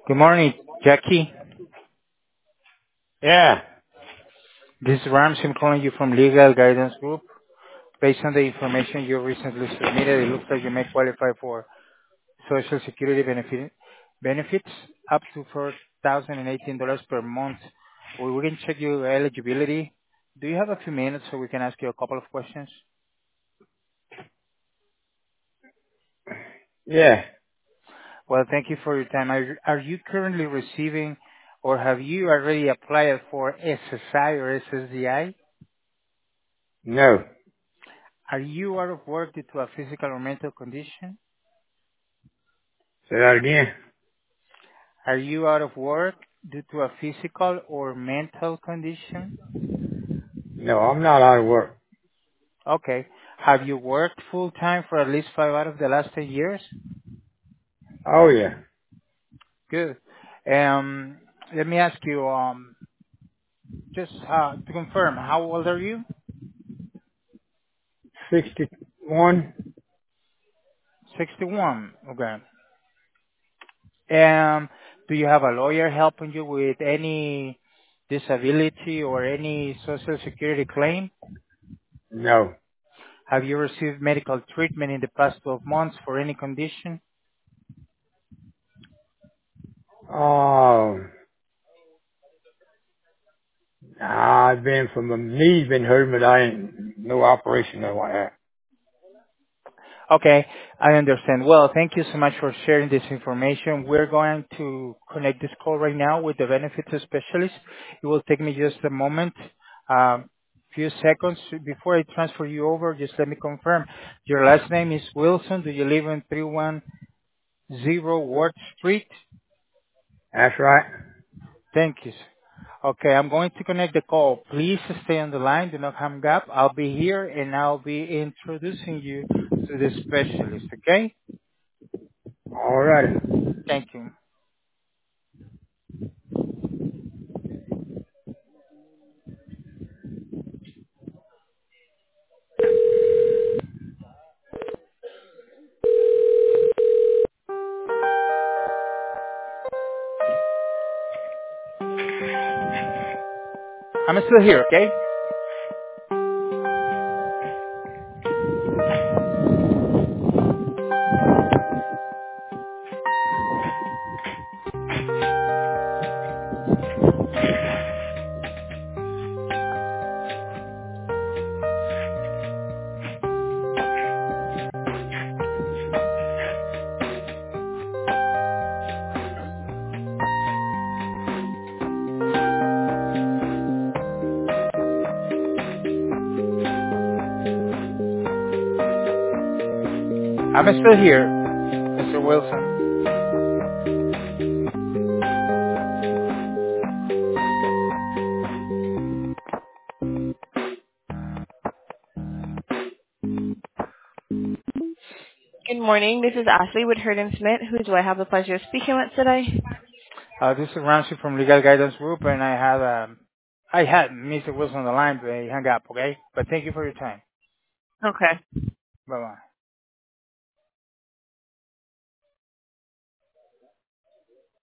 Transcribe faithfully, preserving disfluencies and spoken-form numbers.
Good morning, Jackie. Yeah. This is Rams. I'm calling you from Legal Guidance Group. Based on the information you recently submitted, it looks like you may qualify for Social Security benefit, benefits up to four thousand eighteen dollars per month. We we can check your eligibility. Do you have a few minutes so we can ask you a couple of questions? Yeah. Well, thank you for your time. Are, are you currently receiving or have you already applied for S S I or S S D I? No. Are you out of work due to a physical or mental condition? Say that again. Are you out of work due to a physical or mental condition? No, I'm not out of work. Okay. Have you worked full time for at least five out of the last ten years? Oh yeah. Good. Um, let me ask you, um, just uh, to confirm, how old are you? sixty-one? sixty-one. Okay. Um, do you have a lawyer helping you with any disability or any social security claim? No. Have you received medical treatment in the past twelve months for any condition? Oh, nah, I've been from my knees been hurting, but I ain't no operation or like that. Okay, I understand. Well, thank you so much for sharing this information. We're going to connect this call right now with the benefits specialist. It will take me just a moment, um, few seconds. Before I transfer you over, just let me confirm. Your last name is Wilson. Do you live in three one zero Ward Street? That's right. Thank you. Okay, I'm going to connect the call. Please stay on the line. Do not hang up. I'll be here, and I'll be introducing you to the specialist, okay? All righty. Thank you. I'm still here, okay? I'm still here, Mister Wilson. Good morning. This is Ashley with Hurd and Smith. Who do I have the pleasure of speaking with today? Uh, this is Ramsey from Legal Guidance Group, and I had um, I had Mister Wilson on the line, but he hung up, okay? But thank you for your time. Okay. Bye bye.